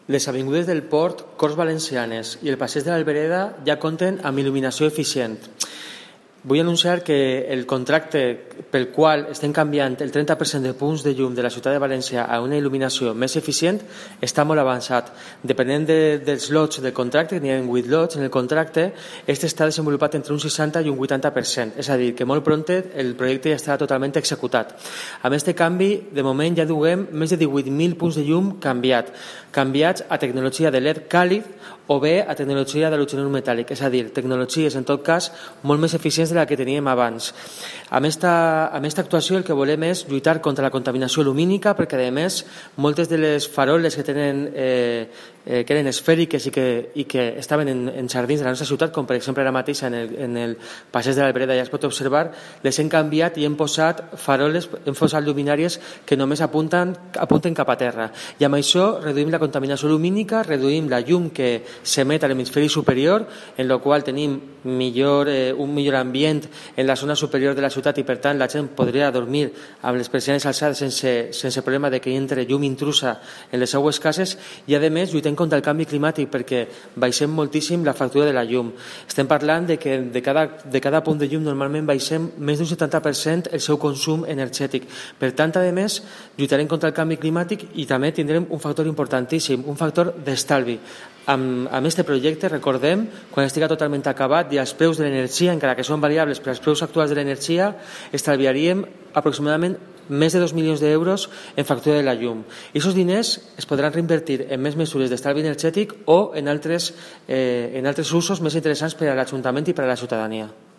Les avingudes del Port, Corts Valencianes i el passeig de l'Albereda ja compten amb il·luminació eficient. Vull anunciar que el contracte pel qual estem canviant el 30% de punts de llum de la ciutat de València a una il·luminació més eficient està molt avançat. Depenent dels lots del contracte, que n'hi ha 8 lots en el contracte, este està desenvolupat entre un 60 i un 80%. És a dir, que molt pront el projecte ja està totalment executat. Amb este canvi, de moment ja duguem més de 18.000 punts de llum canviats a tecnologia de LED càlid o bé a tecnologia d'halogenur metàl·lic, és a dir, tecnologies, en tot cas, molt més eficients de la que teníem abans. Amb esta actuació el que volem és lluitar contra la contaminació lumínica, perquè, a més, moltes de les faroles que eren esfèriques i que estaven en jardins de la nostra ciutat, com per exemple ara mateix en el passeig de l'Albereda ja es pot observar, les hem canviat i hem posat faroles, hem posat lluminàries que només apunten cap a terra. I amb això reduïm la contaminació lumínica, reduïm la llum que s'emet a l'hemisferi superior, en el qual tenim un millor ambient en la zona superior de la ciutat i per tant la gent podria dormir amb les persianes alçades sense problema de que hi entre llum intrusa en les seues cases i a més lluitem contra el canvi climàtic perquè baixem moltíssim la factura de la llum. Estem parlant de que de cada punt de llum normalment baixem més d'un 70% el seu consum energètic. Per tant, a més, lluitarem contra el canvi climàtic i també tindrem un factor importantíssim, un factor d'estalvi. Amb aquest projecte, recordem, quan estigui totalment acabat i els preus de l'energia, encara que són variables per als preus actuals de l'energia, estalviaríem aproximadament més de 2 milions d'euros en factura de la llum. I aquests diners es podran reinvertir en més mesures d'estalvi energètic o en altres usos més interessants per a l'Ajuntament i per a la ciutadania.